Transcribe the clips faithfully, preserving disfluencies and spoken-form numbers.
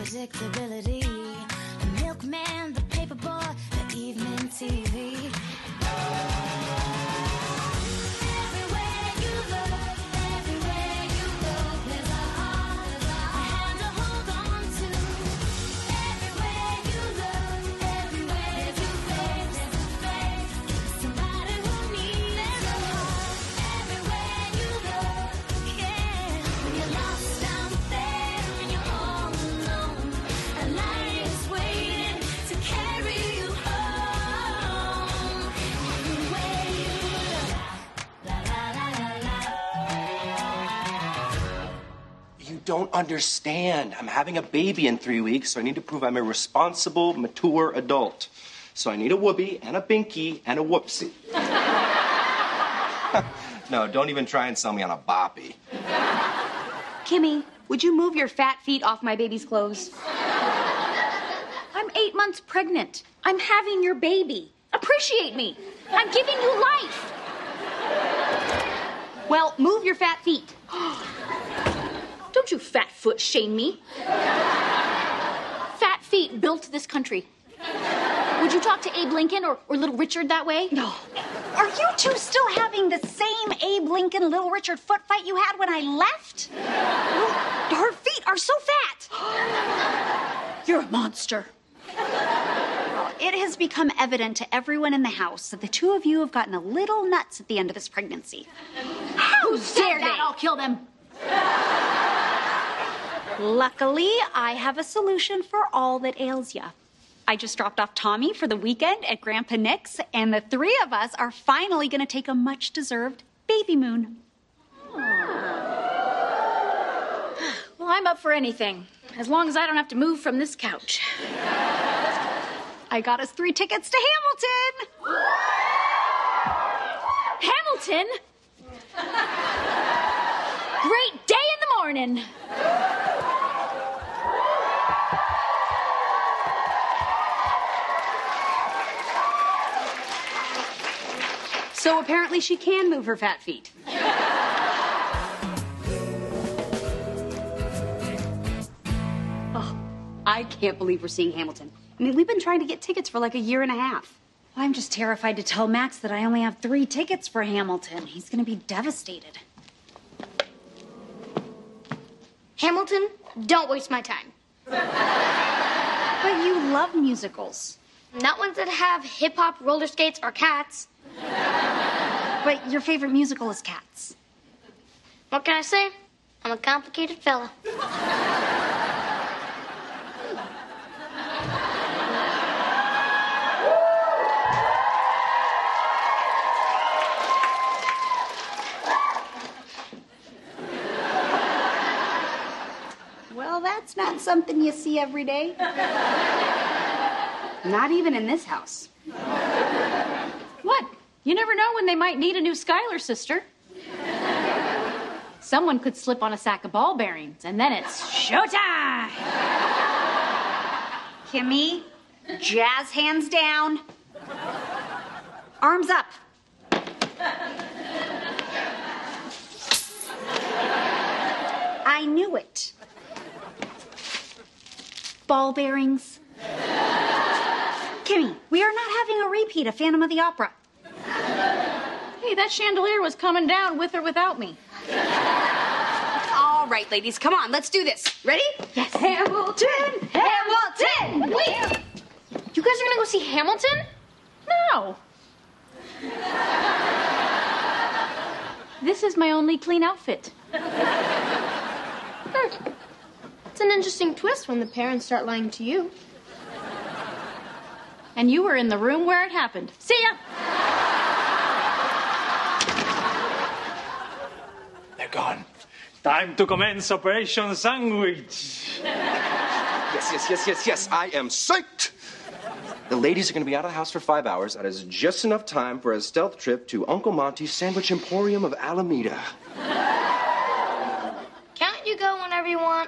unpredictability. The milkman, the paperboy, the evening T V. Don't understand. I'm having a baby in three weeks, so I need to prove I'm a responsible, mature adult. So I need a whoopee and a binky and a whoopsie. No, don't even try and sell me on a boppy. Kimmy, would you move your fat feet off my baby's clothes? I'm eight months pregnant. I'm having your baby. Appreciate me. I'm giving you life. Well, move your fat feet. Don't you fat foot shame me. Fat feet built this country. Would you talk to Abe Lincoln or, or Little Richard that way? No. Are you two still having the same Abe Lincoln, Little Richard foot fight you had when I left? Her feet are so fat. You're a monster. It has become evident to everyone in the house that the two of you have gotten a little nuts at the end of this pregnancy. How dare they? I'll kill them. Luckily, I have a solution for all that ails ya. I just dropped off Tommy for the weekend at Grandpa Nick's, and the three of us are finally going to take a much-deserved baby moon. Well, I'm up for anything, as long as I don't have to move from this couch. I got us three tickets to Hamilton. Hamilton? Great day in the morning. So apparently she can move her fat feet. Oh, I can't believe we're seeing Hamilton. I mean, we've been trying to get tickets for like a year and a half. I'm just terrified to tell Max that I only have three tickets for Hamilton. He's going to be devastated. Hamilton, don't waste my time. But you love musicals. Not ones that have hip-hop, roller skates, or cats. But your favorite musical is Cats. What can I say? I'm a complicated fella. Well, that's not something you see every day. Not even in this house. What? You never know when they might need a new Schuyler sister. Someone could slip on a sack of ball bearings, and then it's showtime! Kimmy, jazz hands down. Arms up. I knew it. Ball bearings. Kimmy, we are not having a repeat of Phantom of the Opera. Hey, that chandelier was coming down with or without me. All right, ladies, come on, let's do this. Ready? Yes. Hamilton! Hamilton! Wait! You guys are gonna go see Hamilton? No. This is my only clean outfit. It's an interesting twist when the parents start lying to you. And you were in the room where it happened. See ya! They're gone. Time to commence Operation Sandwich. Yes, yes, yes, yes, yes. I am psyched. The ladies are going to be out of the house for five hours. That is just enough time for a stealth trip to Uncle Monty's Sandwich Emporium of Alameda. Can't you go whenever you want?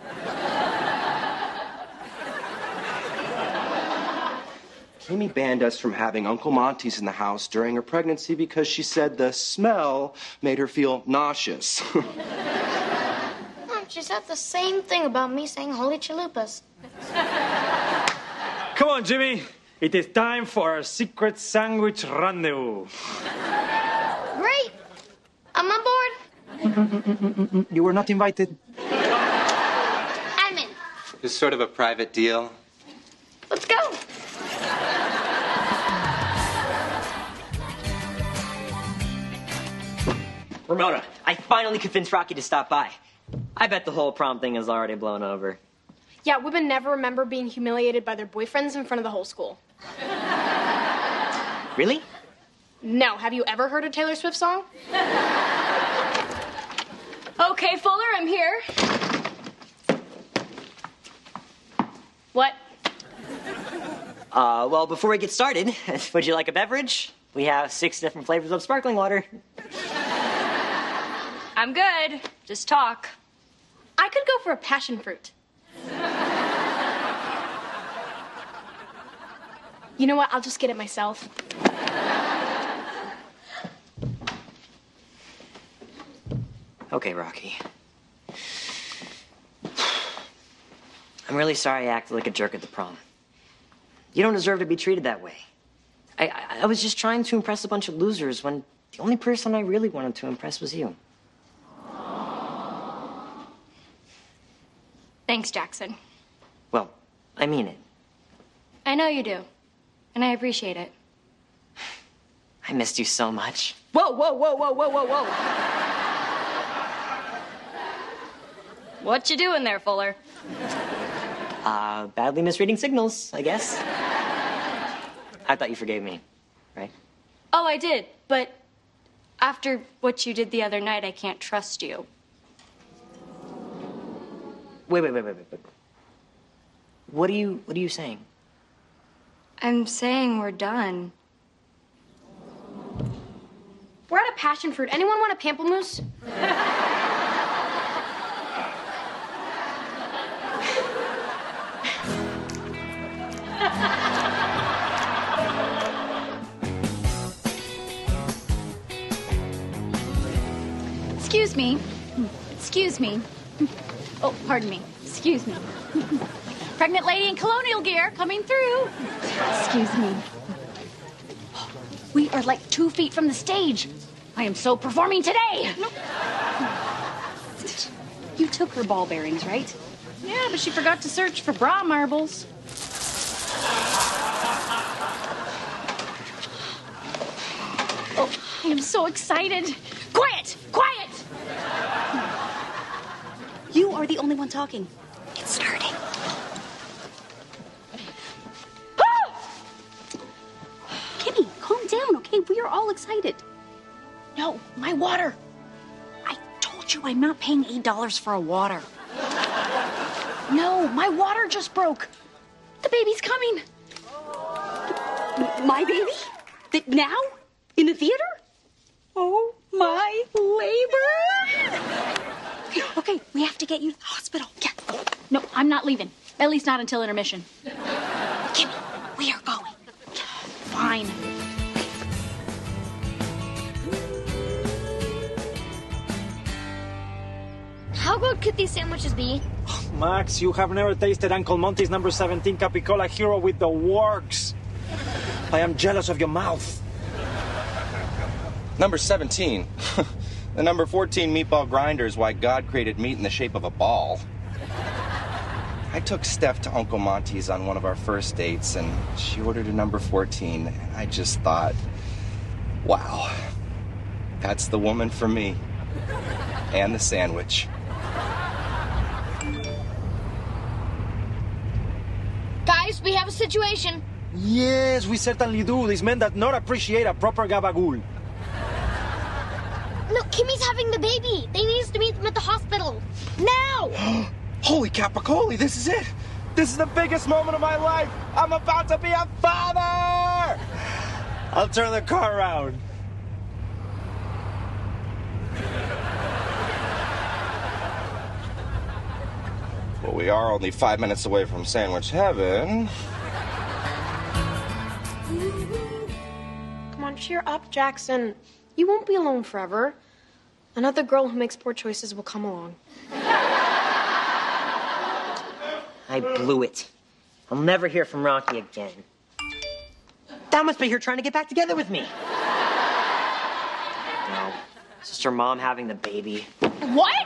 Kimmy banned us from having Uncle Monty's in the house during her pregnancy because she said the smell made her feel nauseous. Mom, she said the same thing about me saying holy chalupas. Come on, Jimmy. It is time for our secret sandwich rendezvous. Great. I'm on board. You were not invited. I'm in. It's sort of a private deal. Let's go. Ramona, I finally convinced Rocky to stop by. I bet the whole prom thing is already blown over. Yeah, women never remember being humiliated by their boyfriends in front of the whole school. Really? No. Have you ever heard a Taylor Swift song? Okay, Fuller, I'm here. What? Uh, well, before we get started, would you like a beverage? We have six different flavors of sparkling water. I'm good. Just talk. I could go for a passion fruit. You know what? I'll just get it myself. Okay, Rocky. I'm really sorry I acted like a jerk at the prom. You don't deserve to be treated that way. I, I, I was just trying to impress a bunch of losers when the only person I really wanted to impress was you. Thanks, Jackson. Well, I mean it. I know you do. And I appreciate it. I missed you so much. Whoa, whoa, whoa, whoa, whoa, whoa, whoa. What you doing there, Fuller? Uh, badly misreading signals, I guess. I thought you forgave me, right? Oh, I did. But after what you did the other night, I can't trust you. Wait, wait, wait, wait, wait, wait. What are you, what are you saying? I'm saying we're done. We're at a passion fruit. Anyone want a pamplemousse? Excuse me. Excuse me. Oh, pardon me. Excuse me. Pregnant lady in colonial gear coming through. Excuse me. We are like two feet from the stage. I am so performing today. No. You took her ball bearings, right? Yeah, but she forgot to search for bra marbles. Oh, I am so excited. Quiet! Quiet! You are the only one talking. It's starting. Kimmy, calm down, okay? We are all excited. No, my water. I told you I'm not paying eight dollars for a water. No, my water just broke. The baby's coming. M- my baby? Th- now? In the theater? Oh, my labor? Okay, we have to get you to the hospital. Yeah. No, I'm not leaving. At least not until intermission. Kimmy, we are going. Fine. How good could these sandwiches be? Max, you have never tasted Uncle Monty's number seventeen Capicola Hero with the works. I am jealous of your mouth. Number seventeen. The number fourteen meatball grinder is why God created meat in the shape of a ball. I took Steph to Uncle Monty's on one of our first dates, and she ordered a number fourteen. And I just thought, wow, that's the woman for me. And the sandwich. Guys, we have a situation. Yes, we certainly do. These men that not appreciate a proper gabagool. No, Kimmy's having the baby. They need us to meet them at the hospital. Now! Holy Capicoli, this is it. This is the biggest moment of my life. I'm about to be a father. I'll turn the car around. Well, we are only five minutes away from sandwich heaven. Come on, cheer up, Jackson. You won't be alone forever. Another girl who makes poor choices will come along. I blew it. I'll never hear from Rocky again. Dad must be here trying to get back together with me. No, it's just her mom having the baby. What?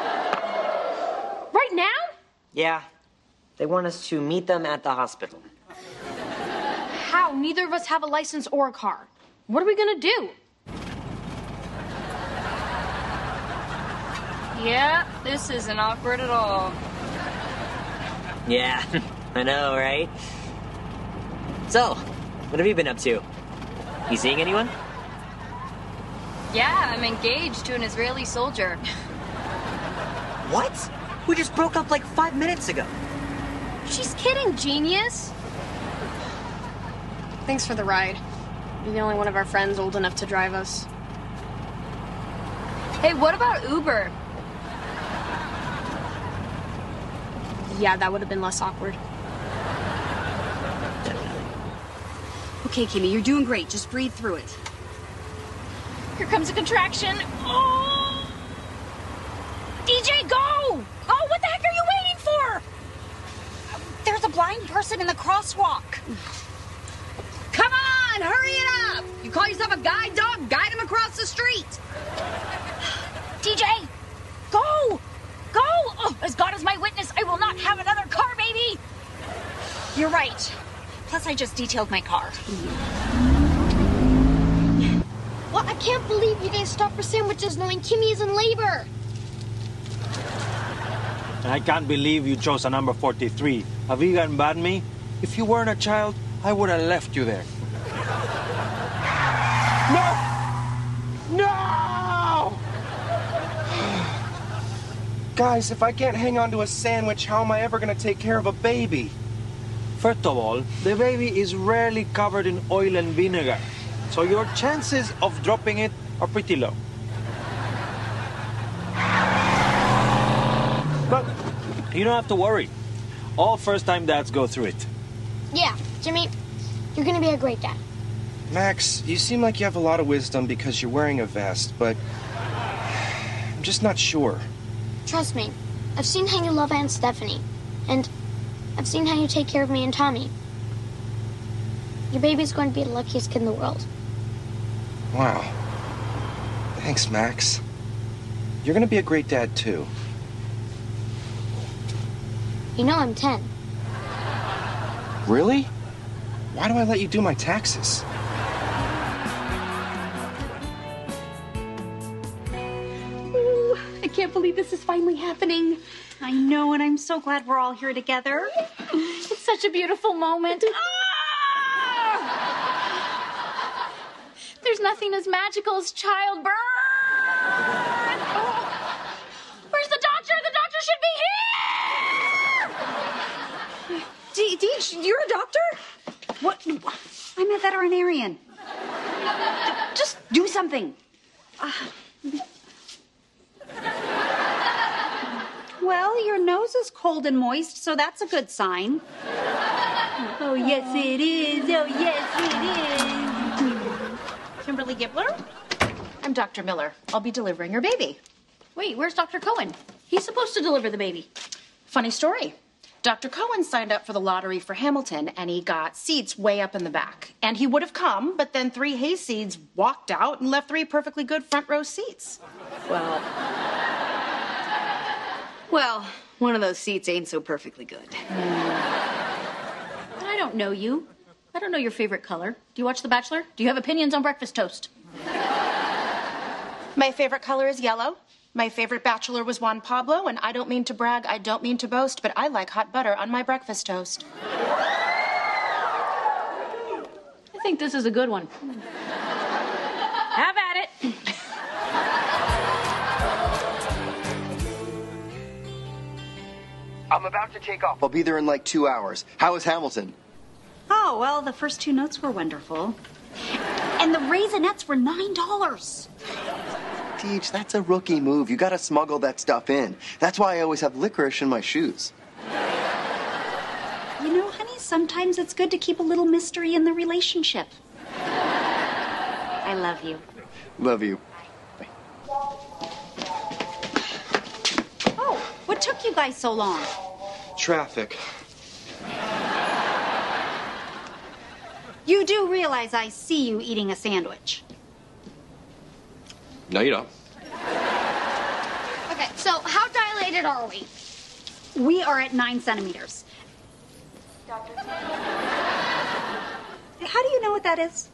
Right now? Yeah, they want us to meet them at the hospital. How? Neither of us have a license or a car. What are we gonna do? Yeah, this isn't awkward at all. Yeah, I know, right? So, what have you been up to? You seeing anyone? Yeah, I'm engaged to an Israeli soldier. What? We just broke up like five minutes ago. She's kidding, genius. Thanks for the ride. You're the only one of our friends old enough to drive us. Hey, what about Uber? Yeah, that would have been less awkward. Okay, Kimmy, you're doing great. Just breathe through it. Here comes a contraction. Oh! D J, go! Oh, what the heck are you waiting for? There's a blind person in the crosswalk. Come on, hurry it up! You call yourself a guide dog? Guide him across the street. D J, go! Go! Oh, as God is my witness, I will not have another car, baby! You're right. Plus, I just detailed my car. Well, I can't believe you guys stopped for sandwiches knowing Kimmy is in labor. And I can't believe you chose a number forty-three. Have you gotten bad me? If you weren't a child, I would have left you there. No! No! Guys, if I can't hang on to a sandwich, how am I ever going to take care of a baby? First of all, the baby is rarely covered in oil and vinegar, so your chances of dropping it are pretty low. But you don't have to worry. All first-time dads go through it. Yeah, Jimmy, you're gonna be a great dad. Max, you seem like you have a lot of wisdom because you're wearing a vest, but I'm just not sure. Trust me, I've seen how you love Aunt Stephanie, and I've seen how you take care of me and Tommy. Your baby's going to be the luckiest kid in the world. Wow. Thanks, Max. You're gonna be a great dad, too. You know I'm ten. Really? Why do I let you do my taxes? Ooh, I can't believe this is finally happening. I know, and I'm so glad we're all here together. It's such a beautiful moment. Ah! There's nothing as magical as childbirth. Oh. Where's the doctor? The doctor should be here. D- D- you're a doctor? What? I'm a veterinarian. Just do something. Uh, well, your nose is cold and moist, so that's a good sign. Oh, yes, it is. Oh, yes, it is. Kimberly Gibbler. I'm Doctor Miller. I'll be delivering your baby. Wait, where's Doctor Cohen? He's supposed to deliver the baby. Funny story. Doctor Cohen signed up for the lottery for Hamilton, and he got seats way up in the back. And he would have come, but then three hayseeds walked out and left three perfectly good front row seats. Well, well, one of those seats ain't so perfectly good. But I don't know you. I don't know your favorite color. Do you watch The Bachelor? Do you have opinions on breakfast toast? My favorite color is yellow. My favorite bachelor was Juan Pablo, and I don't mean to brag, I don't mean to boast, but I like hot butter on my breakfast toast. I think this is a good one. Have at it. I'm about to take off. I'll be there in like two hours. How is Hamilton? Oh, well, the first two notes were wonderful. And the Raisinets were nine dollars. Teach, that's a rookie move. You gotta smuggle that stuff in. That's why I always have licorice in my shoes. You know, honey, sometimes it's good to keep a little mystery in the relationship. I love you. Love you. Bye. Oh, what took you guys so long? Traffic. You do realize I see you eating a sandwich. No, you don't. Okay, so how dilated are we? We are at nine centimeters. Doctor. How do you know what that is?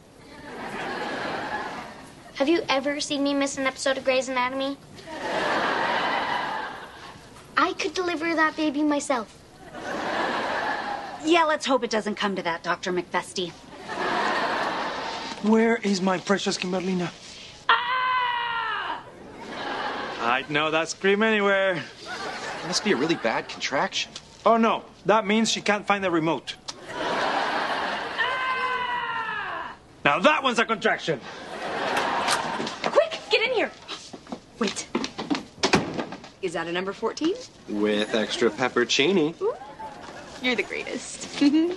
Have you ever seen me miss an episode of Grey's Anatomy? I could deliver that baby myself. Yeah, let's hope it doesn't come to that, Doctor McFesty. Where is my precious Kimberlina? Ah! I'd know that scream anywhere. It must be a really bad contraction. Oh, no. That means she can't find the remote. Ah! Now that one's a contraction. Quick, get in here. Wait. Is that a number fourteen? With extra peppercini. You're the greatest.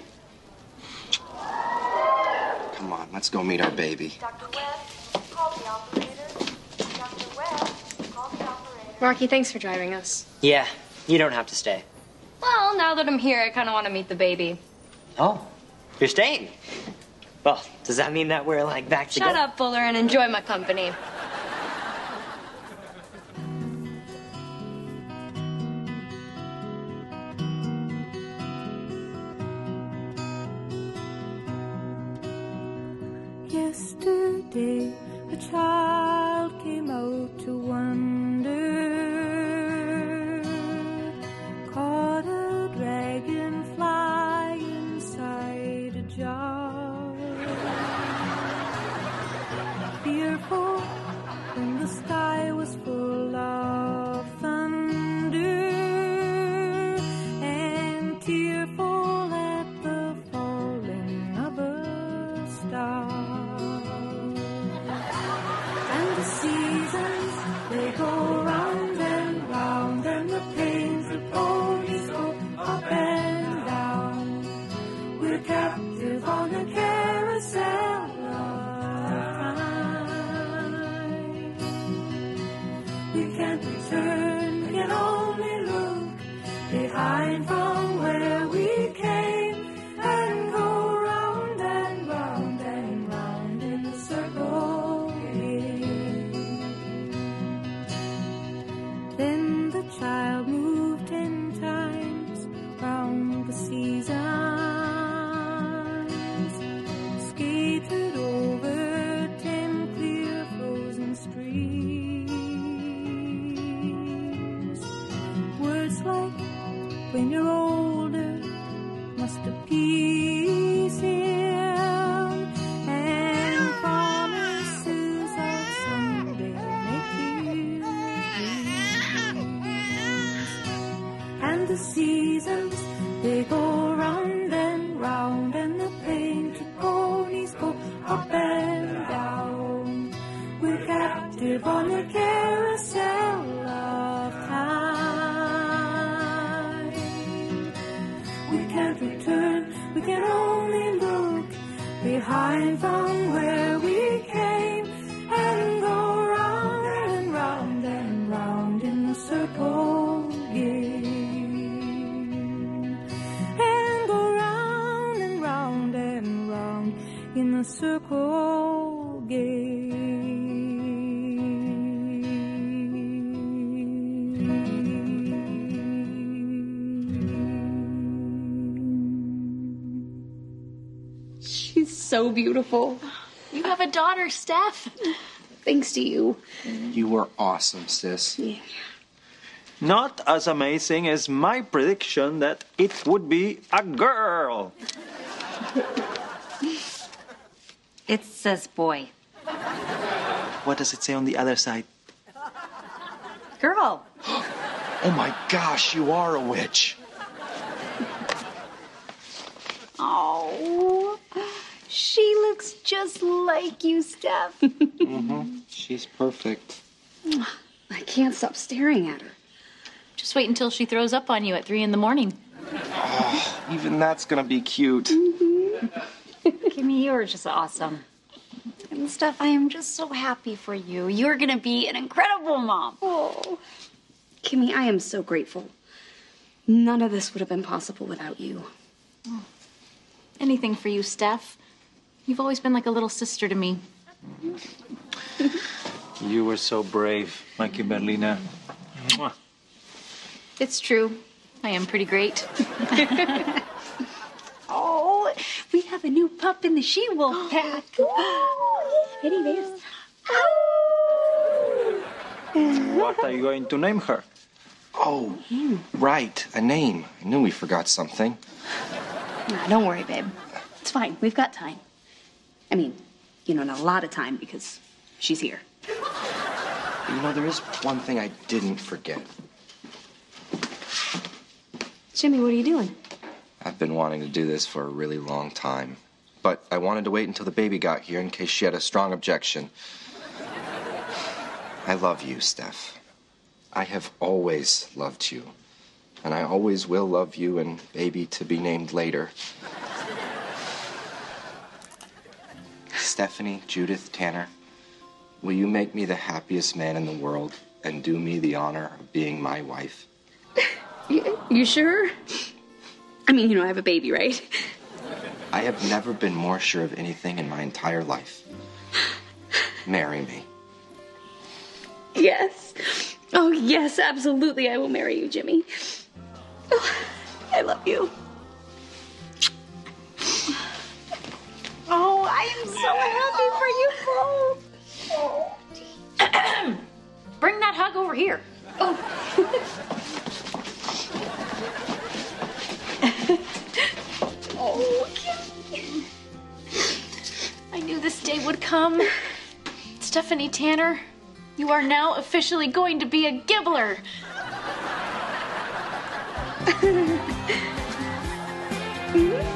Come on, let's go meet our baby. Doctor Webb, call the operator. Doctor Webb, call the operator. Marky, thanks for driving us. Yeah, you don't have to stay. Well, now that I'm here, I kind of want to meet the baby. Oh, you're staying? Well, does that mean that we're, like, back together? Shut up, Fuller, and enjoy my company. Yesterday, a child came out to wander, caught a dragonfly inside a jar. Fearful when the sky was full of thunder, and tearful at the falling of a star. The seasons, they go round and round, and the pains of ponies go up and down. We're captive on a carousel of time. We can't return, we can only look behind from where we came, and go round and round and round in a circle. Then the child moved ten times round the seasons, skated over ten clear frozen streams. Words like, when you're older, must appease him, and promises of someday make his dreams. And the seasons, they go round and round, and the painted ponies go up and down. We're captive on a carousel of time. We can't return, we can only look behind from where we came, and go round and round and round in a circle again, and go round and round and round in a circle again. She's so beautiful. You have a daughter, Steph. Thanks to you. You were awesome, sis. Yeah. Not as amazing as my prediction that it would be a girl. It says boy. What does it say on the other side? Girl. Oh my gosh, you are a witch. Oh, she looks just like you, Steph. Mm-hmm. She's perfect. I can't stop staring at her. Just wait until she throws up on you at three in the morning. Oh, even that's gonna be cute. Mm-hmm. Kimmy, you're just awesome. And Steph, I am just so happy for you. You're gonna be an incredible mom. Oh, Kimmy, I am so grateful. None of this would have been possible without you. Oh. Anything for you, Steph. You've always been like a little sister to me. You were so brave, Mikey Berlina. Mwah. It's true. I am pretty great. Oh, we have a new pup in the she-wolf pack. Ready, babe? What are you going to name her? Oh, right, a name. I knew we forgot something. Nah, don't worry, babe. It's fine. We've got time. I mean, you know, not a lot of time because she's here. You know, there is one thing I didn't forget. Jimmy, what are you doing? I've been wanting to do this for a really long time. But I wanted to wait until the baby got here in case she had a strong objection. I love you, Steph. I have always loved you. And I always will love you and baby to be named later. Stephanie, Judith, Tanner, will you make me the happiest man in the world and do me the honor of being my wife? You, you sure? I mean, you know, I have a baby, right? I have never been more sure of anything in my entire life. Marry me. Yes. Oh, yes, absolutely. I will marry you, Jimmy. Oh, I love you. Oh, I am so happy for you both. Bring that hug over here. Oh. Oh, I knew this day would come. Stephanie Tanner, you are now officially going to be a Gibbler. Mm-hmm.